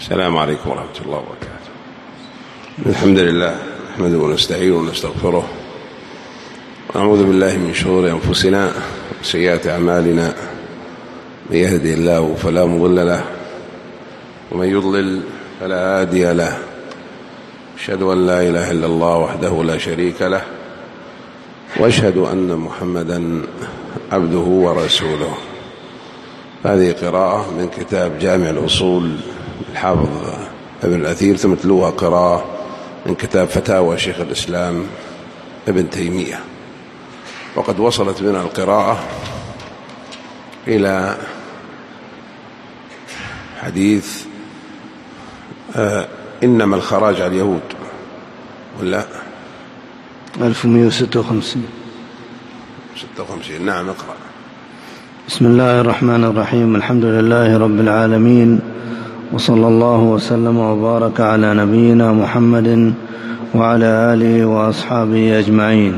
السلام عليكم ورحمة الله وبركاته. الحمد لله نحمده ونستعينه ونستغفره ونعوذ بالله من شرور أنفسنا وسيئات أعمالنا، من يهدي الله فلا مضل له ومن يضلل فلا هادي له. أشهد أن لا إله إلا الله وحده لا شريك له، وأشهد أن محمدا عبده ورسوله. هذه قراءة من كتاب جامع الأصول الحافظ ابن الأثير، ثم تلوها قراءة من كتاب فتاوى شيخ الإسلام ابن تيمية. وقد وصلت بنا القراءة إلى حديث إنما الخراج على اليهود، ولا 1156. نعم اقرأ. بسم الله الرحمن الرحيم. الحمد لله رب العالمين، وصلى الله وسلم وبارك على نبينا محمد وعلى آله وأصحابه أجمعين.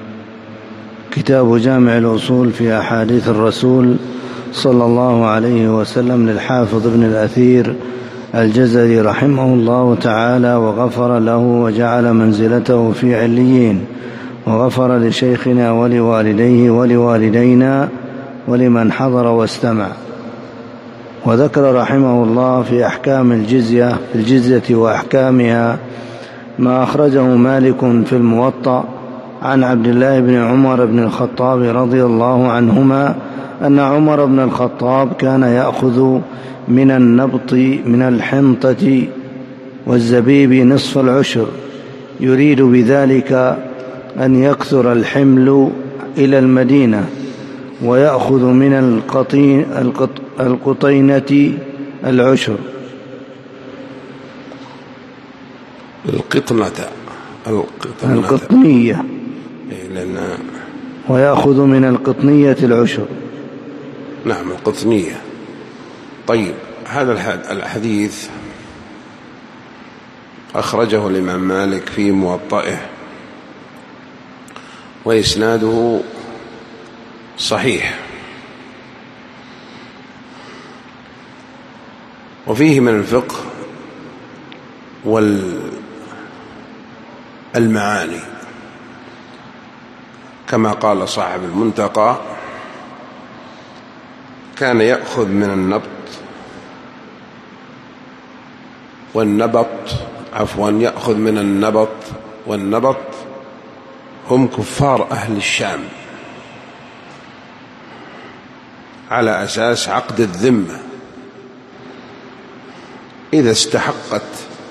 كتاب جامع الأصول في أحاديث الرسول صلى الله عليه وسلم للحافظ ابن الأثير الجزري رحمه الله تعالى، وغفر له وجعل منزلته في عليين، وغفر لشيخنا ولوالديه ولوالدينا ولمن حضر واستمع. وذكر رحمه الله في أحكام الجزية وأحكامها ما أخرجه مالك في الموطأ عن عبد الله بن عمر بن الخطاب رضي الله عنهما أن عمر بن الخطاب كان يأخذ من النبط من الحنطة والزبيب نصف العشر، يريد بذلك أن يكثر الحمل إلى المدينة، ويأخذ من القطينة العشر. القطنية، ويأخذ من القطنية العشر. نعم القطنية. طيب، هذا الحديث أخرجه الإمام مالك في موطئه، وإسناده صحيح، وفيه من الفقه والمعاني، كما قال صاحب المنتقى: كان يأخذ من النبط يأخذ من النبط والنبط هم كفار أهل الشام، على أساس عقد الذمة. إذا استحقت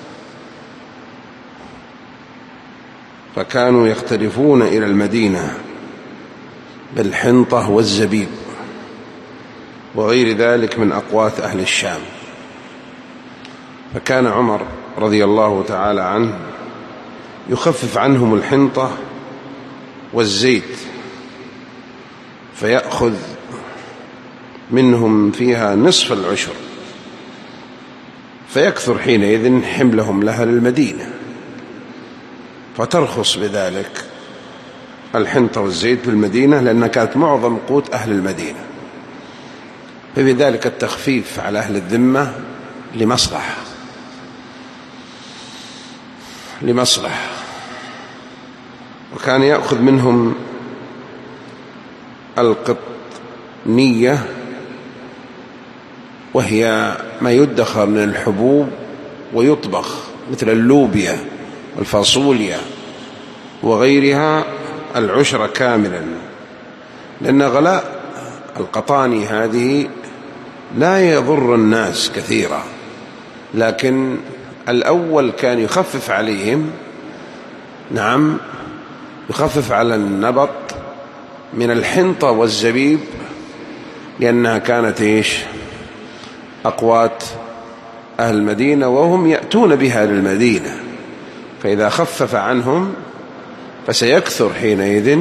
فكانوا يختلفون إلى المدينة بالحنطة والزبيب وغير ذلك من أقوات أهل الشام. فكان عمر رضي الله تعالى عنه يخفف عنهم الحنطة والزيت، فيأخذ منهم فيها نصف العشر، فيكثر حينئذ حملهم لها للمدينة، فترخص بذلك الحنطة والزيت بالمدينة، لأنها كانت معظم قوت أهل المدينة. فبذلك التخفيف على أهل الذمة لمصلحة. وكان يأخذ منهم القطنية، وهي ما يدخر من الحبوب ويطبخ، مثل اللوبيا والفاصوليا وغيرها، العشر كاملا، لأن غلاء القطاني هذه لا يضر الناس كثيرا، لكن الأول كان يخفف عليهم، نعم يخفف على النبط من الحنطة والزبيب، لأنها كانت أقوات أهل المدينة، وهم يأتون بها للمدينة، فإذا خفف عنهم فسيكثر حينئذ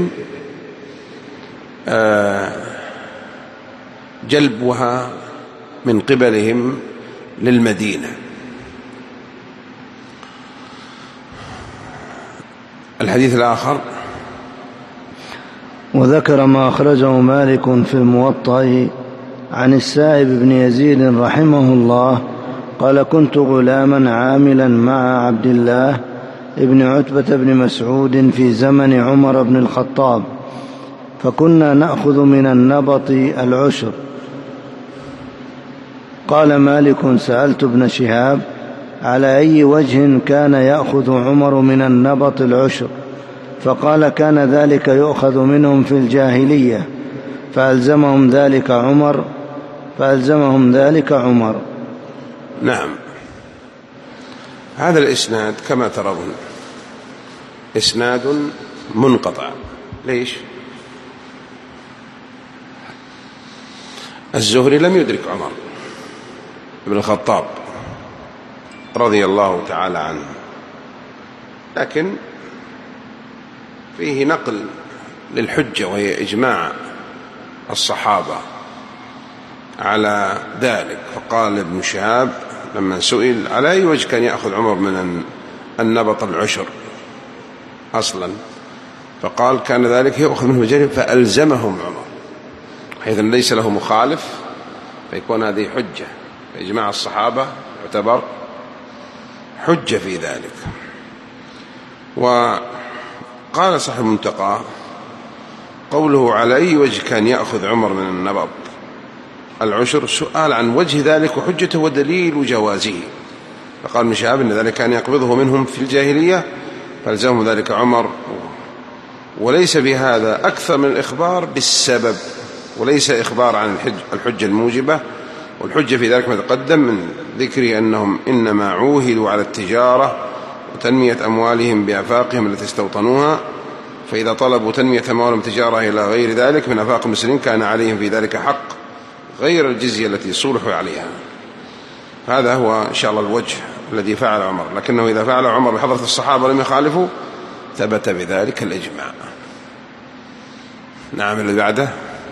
جلبها من قبلهم للمدينة. الحديث الآخر: وذكر ما أخرجه مالك في الموطأ عن السائب بن يزيد رحمه الله قال كنت غلاما عاملا مع عبد الله ابن عتبة بن مسعود في زمن عمر بن الخطاب، فكنا نأخذ من النبط العشر. قال مالك سألت ابن شهاب على أي وجه كان يأخذ عمر من النبط العشر؟ فقال كان ذلك يؤخذ منهم في الجاهلية فألزمهم ذلك عمر. نعم. هذا الإسناد كما ترون إسناد منقطع. ليش؟ الزهري لم يدرك عمر بن الخطاب رضي الله تعالى عنه، لكن فيه نقل للحجة وهي إجماع الصحابة على ذلك. فقال ابن شهاب لما سئل على أي وجه كان يأخذ عمر من النبط العشر أصلا، فقال كان ذلك يأخذ منه الجانب فألزمهم عمر، حيث ليس له مخالف، فيكون هذه حجة. إجماع الصحابة يعتبر حجة في ذلك. وقال صاحب المنتقى قوله على أي وجه كان يأخذ عمر من النبط العشر سؤال عن وجه ذلك وحجته ودليل جوازه. فقال ابن شهاب إن ذلك كان يقبضه منهم في الجاهلية فالزمهم ذلك عمر، وليس بهذا أكثر من الإخبار بالسبب، وليس إخبار عن الحجة الموجبة. والحجة في ذلك ما تقدم من ذكر أنهم إنما عوهدوا على التجارة وتنمية أموالهم بأفاقهم التي استوطنوها، فإذا طلبوا تنمية أموالهم تجارة إلى غير ذلك من أفاق المسلمين كان عليهم في ذلك حق غير الجزية التي صلحوا عليها. هذا هو إن شاء الله الوجه الذي فعل عمر، لكنه إذا فعل عمر بحضرة الصحابة لم يخالفوا ثبت بذلك الإجماع. نعم. اللي بعده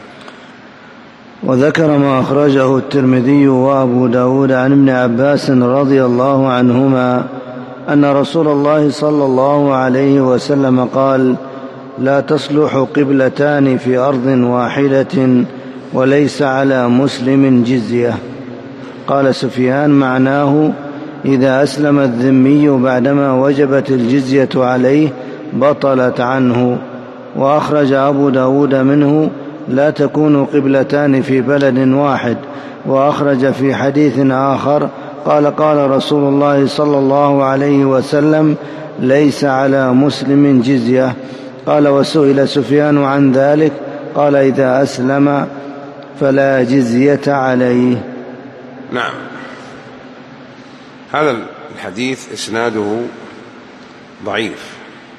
وذكر ما أخرجه الترمذي وأبو داود عن ابن عباس رضي الله عنهما أن رسول الله صلى الله عليه وسلم قال لا تصلح قبلتان في أرض واحدة وليس على مسلم جزية. قال سفيان معناه إذا أسلم الذمي بعدما وجبت الجزية عليه بطلت عنه. وأخرج أبو داود منه لا تكون قبلتان في بلد واحد. وأخرج في حديث آخر قال رسول الله صلى الله عليه وسلم ليس على مسلم جزية. قال وسئل سفيان عن ذلك قال إذا أسلم فلا جزية عليه. نعم. هذا الحديث إسناده ضعيف،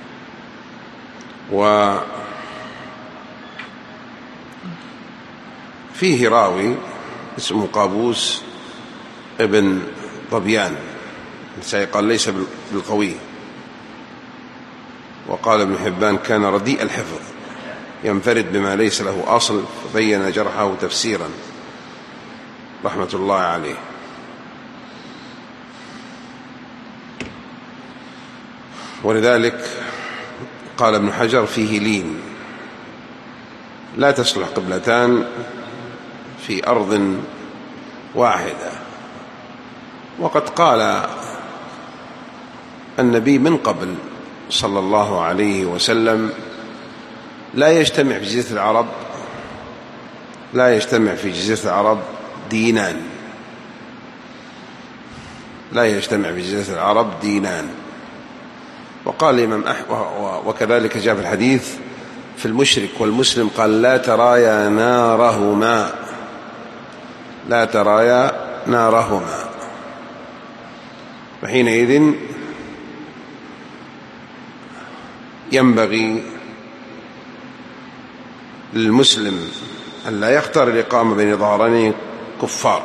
وفيه راوي اسمه قابوس ابن ظبيان، قال ليس بالقوي. وقال ابن حبان كان رديء الحفظ ينفرد بما ليس له أصل، فبين جرحه تفسيرا رحمة الله عليه. ولذلك قال ابن حجر فيه لين، لا تصلح قبلتان في أرض واحدة. وقد قال النبي من قبل صلى الله عليه وسلم لا يجتمع في جزيرة العرب دينان، لا يجتمع في جزيرة العرب دينان. وقال الإمام وكذلك جاء في الحديث في المشرك والمسلم قال لا ترايا نارهما. فحينئذ ينبغي للمسلم أن لا يختار الإقامة بين ظهرين كفار.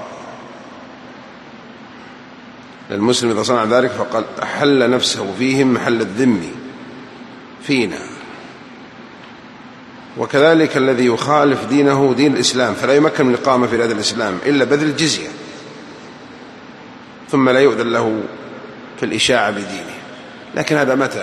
للمسلم إذا صنع ذلك فقد أحل نفسه فيهم محل الذم فينا. وكذلك الذي يخالف دينه دين الإسلام فلا يمكن من الإقامة في بلاد الإسلام إلا بذل الجزية، ثم لا يؤذن له في الإشاعة بدينه. لكن هذا متى؟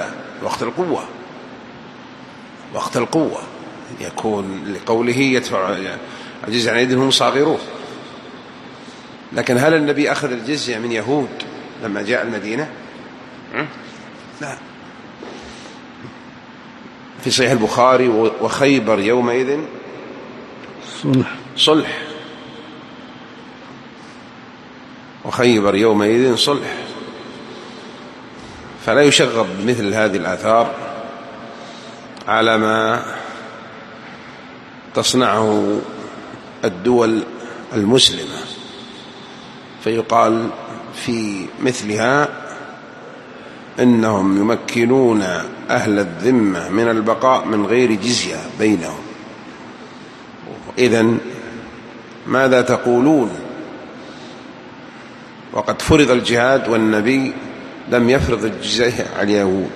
وقت القوة يكون لقوله يدفع الجزية عن أيديهم صاغرون. لكن هل النبي أخذ الجزية من يهود لما جاء المدينة؟ لا. في صحيح البخاري وخيبر يومئذ صلح، وخيبر يومئذ صلح. فلا يشغب مثل هذه الآثار على ما تصنعه الدول المسلمة، فيقال في مثلها إنهم يمكنون أهل الذمة من البقاء من غير جزية بينهم. إذن ماذا تقولون وقد فرض الجهاد والنبي لم يفرض الجزية على اليهود؟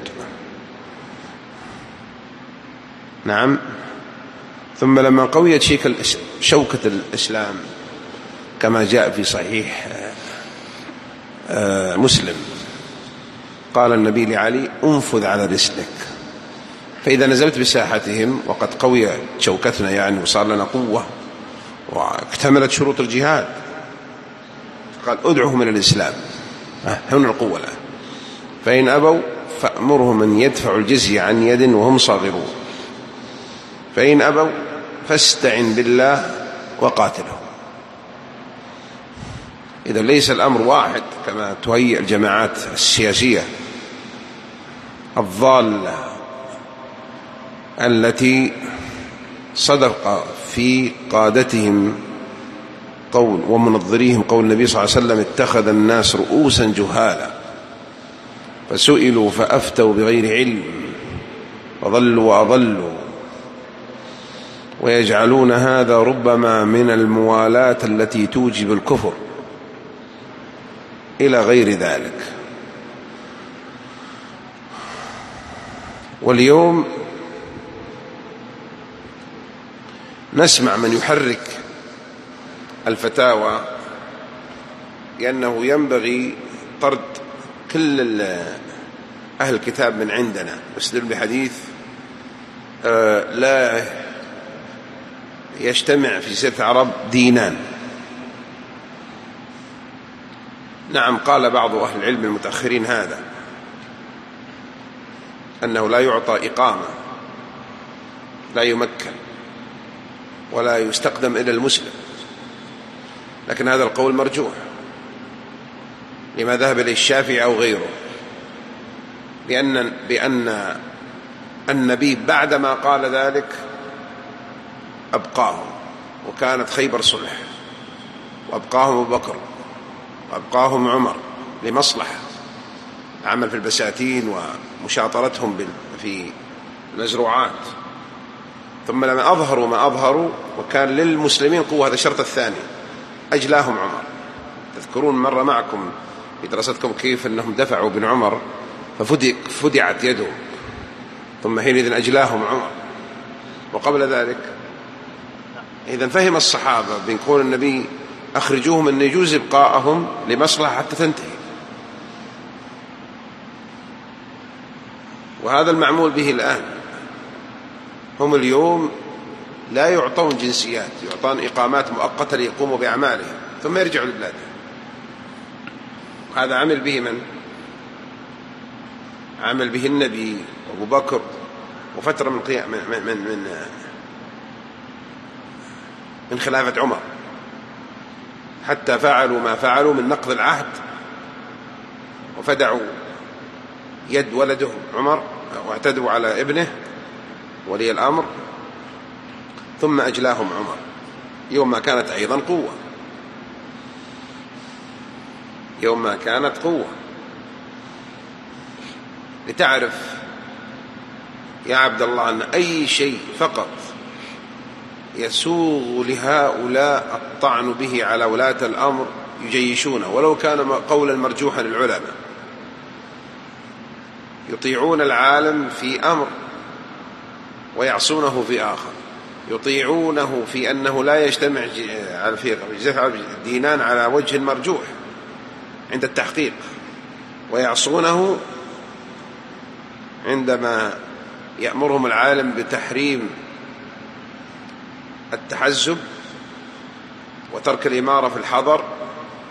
نعم. ثم لما قويت شوكة الإسلام كما جاء في صحيح مسلم، قال النبي لعلي: انفذ على رسلك. فإذا نزلت بساحتهم وقد قويت شوكتنا يعني وصار لنا قوة واكتملت شروط الجهاد، قال: ادعوهم إلى الإسلام، هنا القوة الآن. فإن أبوا فأمرهم أن يدفعوا الجزية عن يد وهم صاغرون، فإن أبوا فاستعن بالله وقاتلهم. إذا ليس الأمر واحد كما تهيئ الجماعات السياسية الضالة التي صدق في قادتهم قول ومنظريهم قول النبي صلى الله عليه وسلم: اتخذ الناس رؤوسا جهالا فسئلوا فأفتوا بغير علم وضلوا وأضلوا، ويجعلون هذا ربما من الموالاة التي توجب الكفر إلى غير ذلك. واليوم نسمع من يحرك الفتاوى لأنه ينبغي طرد كل أهل الكتاب من عندنا، يستدل بحديث لا يجتمع في جزيرة العرب دينان. نعم، قال بعض أهل العلم المتأخرين هذا، أنه لا يعطى إقامة، لا يمكن ولا يستقدم إلى المسلم، لكن هذا القول مرجوح لما ذهب إليه الشافعي أو غيره، بأن النبي بعدما قال ذلك أبقاهم، وكانت خيبر صلح، وأبقاهم أبو بكر وأبقاهم عمر لمصلحة، عمل في البساتين ومشاطرتهم في المزروعات. ثم لما أظهروا ما أظهروا وكان للمسلمين قوة، هذا الشرط الثاني، أجلاهم عمر. تذكرون مرة معكم في دراستكم كيف أنهم دفعوا بن عمر ففدعت يده، ثم حينئذ أجلاهم عمر. وقبل ذلك إذن فهم الصحابة بين قول النبي أخرجوهم أن يجوز إبقاءهم لمصلحة حتى تنتهي، وهذا المعمول به الآن. هم اليوم لا يعطون جنسيات، يعطون إقامات مؤقتة ليقوموا بأعمالهم ثم يرجعوا لبلادهم. هذا عمل به من؟ عمل به النبي وأبو بكر وفترة من خلافة عمر، حتى فعلوا ما فعلوا من نقض العهد وفدعوا يد ولده عمر واعتدوا على ابنه ولي الأمر، ثم أجلاهم عمر يوم ما كانت أيضا قوة، يوم ما كانت قوة. لتعرف يا عبد الله أن أي شيء فقط يسوغ لهؤلاء الطعن به على ولاة الأمر يجيشونه، ولو كان قولا مرجوحا للعلماء. يطيعون العالم في أمر ويعصونه في آخر، يطيعونه في أنه لا يجتمع في دينان على وجه مرجوح عند التحقيق، ويعصونه عندما يأمرهم العالم بتحريم التحزب وترك الإمارة في الحضر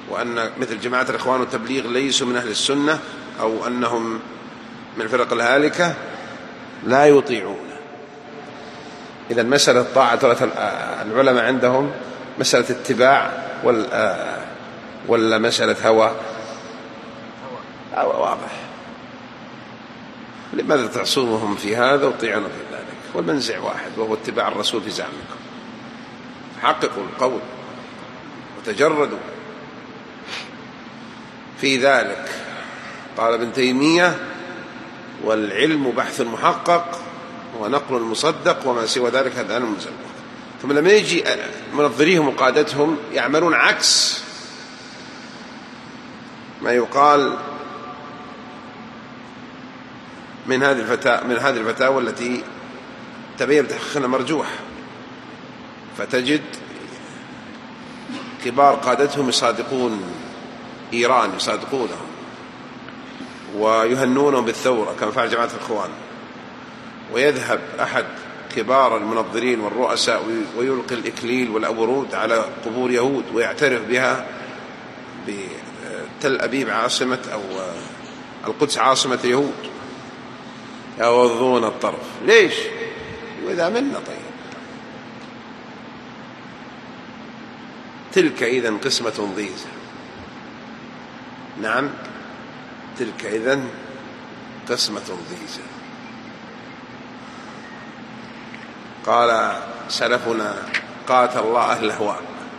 وأن مثل جماعة الإخوان والتبليغ ليسوا من أهل السنة أو أنهم من الفرق الهالكة لا يطيعون. إذا مسألة طاعة العلماء عندهم مسألة اتباع ولا مسألة هوى؟ واضح. لماذا تعصونهم في هذا وتطيعون في ذلك؟ والمنزع واحد وهو اتباع الرسول في زعمكم. حققوا القول وتجردوا في ذلك. قال ابن تيمية: والعلم بحث محقق ونقل المصدق وما سوى ذلك هذا علم مزلق. ثم لما يجي منظريهم وقادتهم يعملون عكس ما يقال من هذه الفتاوى التي تبين تحقيقها مرجوح، فتجد كبار قادتهم يصادقون إيران، يصادقونهم ويهنونهم بالثورة كما فعل جماعة الإخوان، ويذهب أحد كبار المنظرين والرؤساء ويلقي الإكليل والأورود على قبور يهود ويعترف بها بتل أبيب عاصمة أو القدس عاصمة اليهود، يغضون الطرف. ليش؟ وإذا منا طيب. تلك إذن قسمة ضيزى. نعم، تلك إذن قسمة ضيزى. قال سلفنا: قاتل الله أهل الأهواء،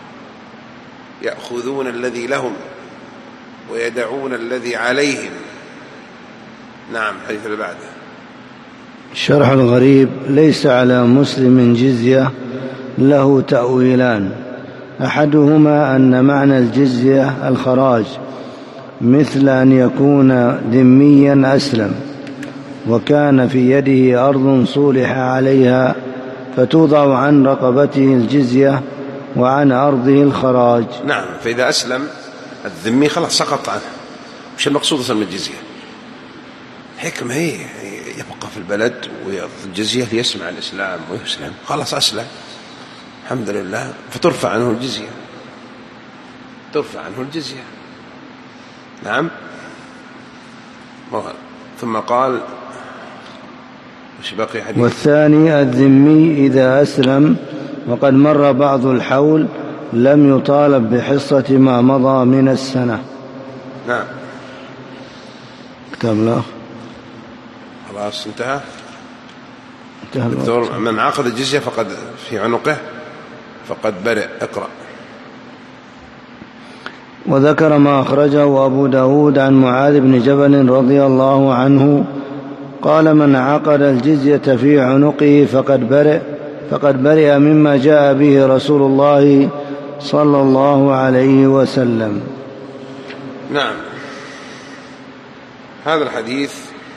يأخذون الذي لهم ويدعون الذي عليهم. نعم. حديث اللي بعده: الشرح الغريب: ليس على مسلم جزية له تأويلان، أحدهما أن معنى الجزية الخراج، مثل أن يكون ذميا أسلم وكان في يده أرض صولح عليها فتوضع عن رقبته الجزية وعن أرضه الخراج. نعم. فإذا أسلم الذمي خلاص سقط عنه. مش المقصود أصلا من الجزية؟ حكمة هي يبقى في البلد ويأخذ الجزية ليسمع الإسلام ويسلم، خلاص أسلم الحمد لله، فترفع عنه الجزية، ترفع عنه الجزية. نعم. ثم قال: والثاني الذمي إذا أسلم وقد مر بعض الحول لم يطالب بحصة ما مضى من السنة. نعم. كتاب الله خلاص انتهى. دكتور: من عقد الجزية فقد في عنقه فقد برئ. اقرأ. وذكر ما أخرجه أبو داود عن معاذ بن جبل رضي الله عنه قال: من عقد الجزية في عنقه فقد برئ مما جاء به رسول الله صلى الله عليه وسلم. نعم. هذا الحديث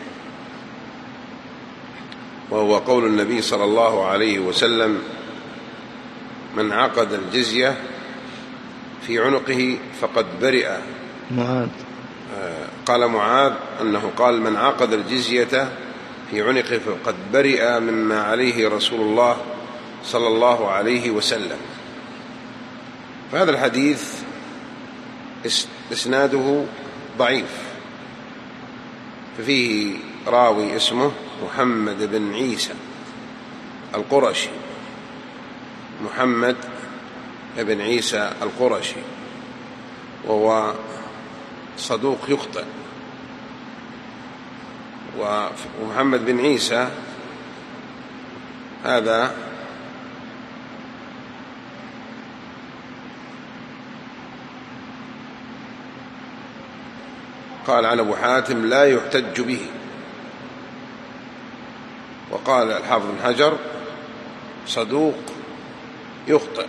وهو قول النبي صلى الله عليه وسلم: من عقد الجزية في عنقه فقد برئ. معاذ قال معاذ أنه قال: من عقد الجزية في عنقه فقد برئ مما عليه رسول الله صلى الله عليه وسلم. فهذا الحديث إسناده ضعيف، ففيه راوي اسمه محمد بن عيسى القرشي، محمد بن عيسى القرشي، وهو صدوق يخطئ. ومحمد بن عيسى هذا قال عن أبو حاتم: لا يحتج به. وقال الحافظ بن حجر: صدوق يخطئ.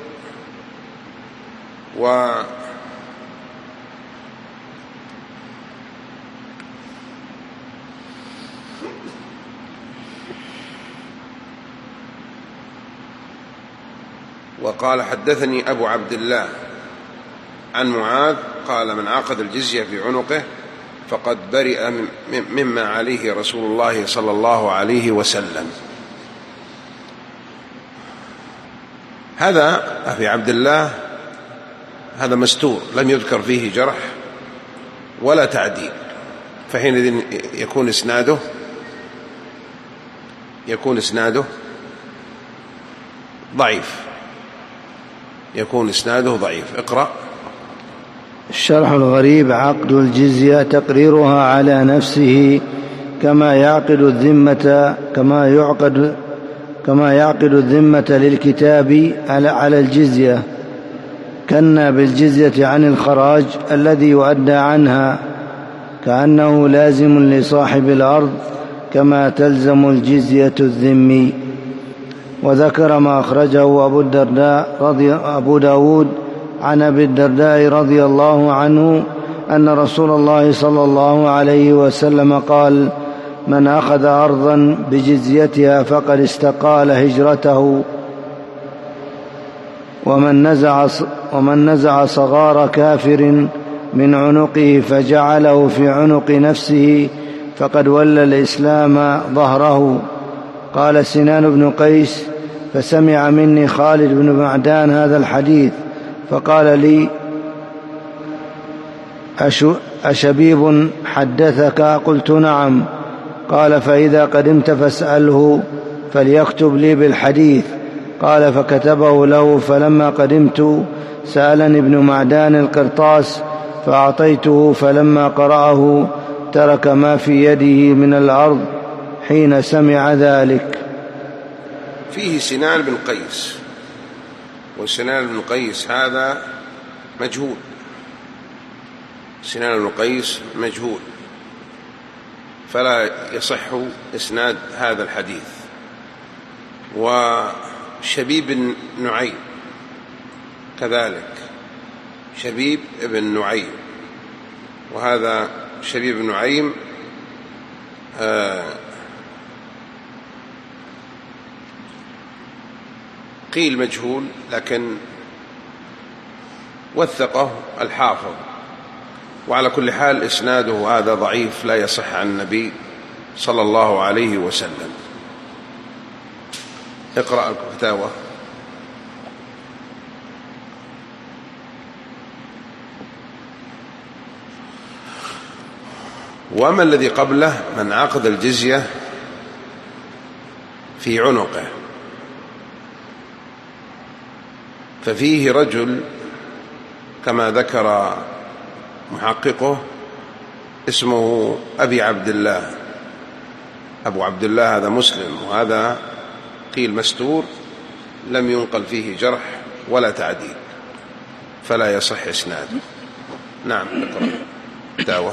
وقال: حدثني أبو عبد الله عن معاذ قال: من عقد الجزية في عنقه فقد برئ مما عليه رسول الله صلى الله عليه وسلم. هذا أبي عبد الله هذا مستور لم يذكر فيه جرح ولا تعديل، فحينئذ يكون إسناده ضعيف، اقرأ. الشرح الغريب: عقد الجزية تقريرها على نفسه كما يعقد الذمة للكتاب على الجزية، كنا بالجزية عن الخراج الذي يؤدى عنها، كأنه لازم لصاحب الأرض كما تلزم الجزية الذمي. وذكر ما أخرجه أبو داود عن أبي الدرداء رضي الله عنه أن رسول الله صلى الله عليه وسلم قال: من أخذ أرضا بجزيتها فقد استقال هجرته، ومن نزع صغار كافر من عنقه فجعله في عنق نفسه فقد ولى الإسلام ظهره. قال سنان بن قيس: فسمع مني خالد بن معدان هذا الحديث فقال لي: أشبيب حدثك؟ قلت: نعم. قال: فإذا قدمت فاسأله فليكتب لي بالحديث. قال: فكتبه له، فلما قدمت سألني ابن معدان القرطاس فأعطيته، فلما قرأه ترك ما في يده من الأرض حين سمع ذلك. فيه سنان بن قيس، وسنان بن قيس هذا مجهول، سنان بن قيس مجهول، فلا يصح إسناد هذا الحديث. وشبيب بن نعيم كذلك، شبيب بن نعيم، وهذا شبيب بن نعيم قيل مجهول، لكن وثقه الحافظ. وعلى كل حال إسناده هذا ضعيف لا يصح عن النبي صلى الله عليه وسلم. اقرأ الفتاوى. وما الذي قبله: من عقد الجزية في عنقه، ففيه رجل كما ذكر محققه اسمه أبو عبد الله، هذا مسلم، وهذا قيل مستور لم ينقل فيه جرح ولا تعديل، فلا يصح إسناده. نعم، اقرأ.